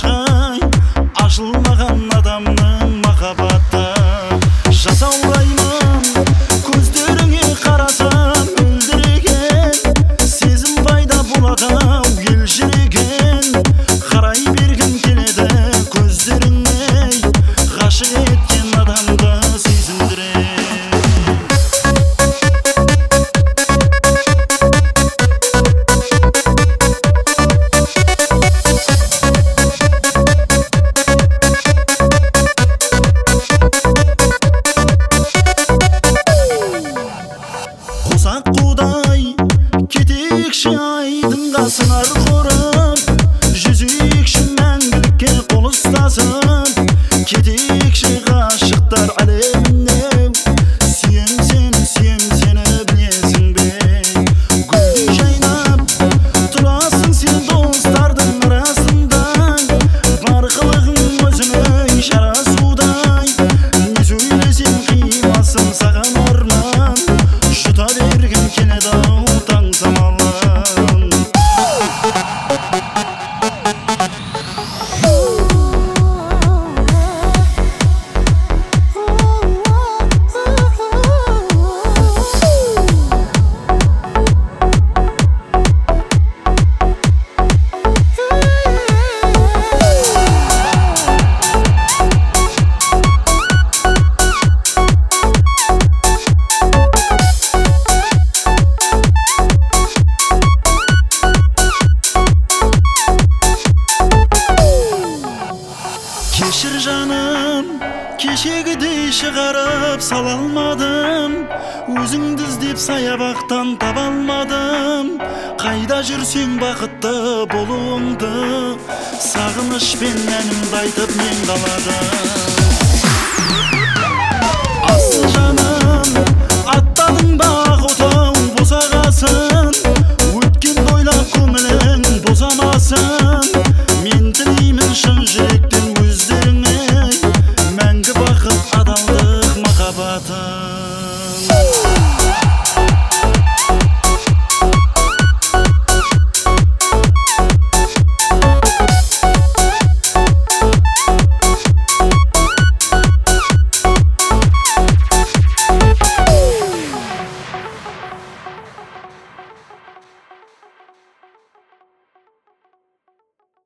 ешқай ашылмаған адамның махаббаты. Жасаураймын көздеріңе қарасам, мөлдіреген сезім пайда болады-ау елжіреген. Қарай бергім келеді көздеріңе, ғашық еткен адамды сезіндірем. Құдай кетекші айдынға сыңар құрып, жүзекші мәңгілікке қол ұстасын. Кетекші ғашықтар әлеміне, сүйем сені білесің бе? Гүл жайнап тұрасың сен достардың арасында, бар қылығың өзіңе жарасудай. Не сөйлесең қимасың саған арман, жұта бергім келеді-ау таң самалын. Кешір жаным, кешегідей шығарып сала алмадым. Өзіңді іздеп саябақтан таба алмадым. Қайда жүрсең бақытты болуыңды, сағынышпен әнімді айтып мен қаладым. Асыл жаным, аттадың ба ақ отау босағасын, өткенді ойлап көңілің босамасын. Мен тілеймін шын жүректен